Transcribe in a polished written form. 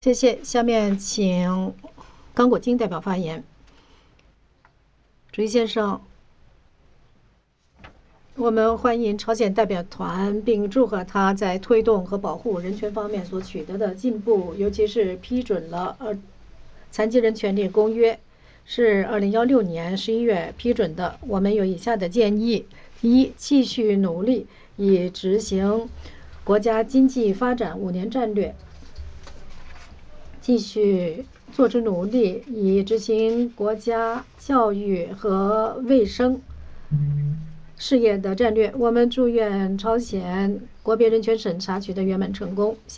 谢谢。下面请刚果金代表发言。主席先生，我们欢迎朝鲜代表团，并祝贺他在推动和保护人权方面所取得的进步，尤其是批准了残疾人权利公约，是2016年11月批准的。我们有以下的建议：一、继续努力以执行国家经济发展5年战略，继续做出努力以执行国家教育和卫生事业的战略。我们祝愿朝鲜国别人权审查取得圆满成功。